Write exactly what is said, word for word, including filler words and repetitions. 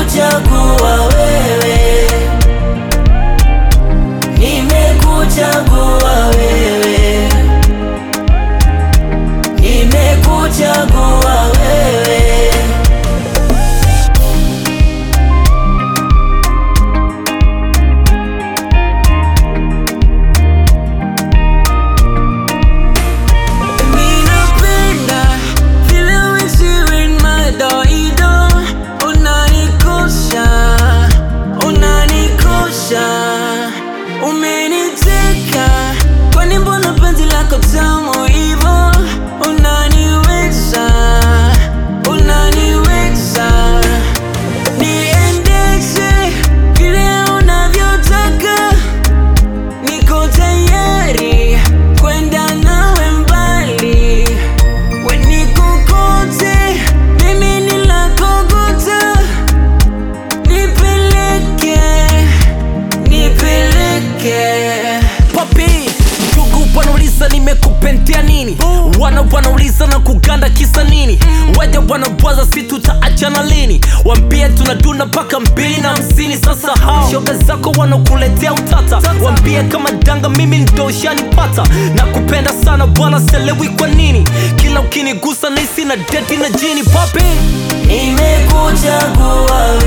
nimekuchagua wewe, nimekuchagua wewe, nimekuchagua wewe. Umeniteka, kwani mbona penzi lako tamu hivo? Unaniweza, unaniweza, niendeshe vile unavyotaka, niko tayari kwenda nawe mbali. We nikokote, mimi nilakokota, nipeleke, nipeleke. Papi, ndugu wanauliza nimekupentea nini? Wana wanauliza na kuganda kisa nini? Waja wanabwaza si tutaachana lini? Wambie tunaduna paka mbili na hamsini. Sasa hao shoga zako wanakuletea utata, wambie kama danga mimi ndo ushanipata. Na kupenda sana bwana selewi kwa nini? Kila ukinigusa nisi na deti na jini. Papi, nimekuchagua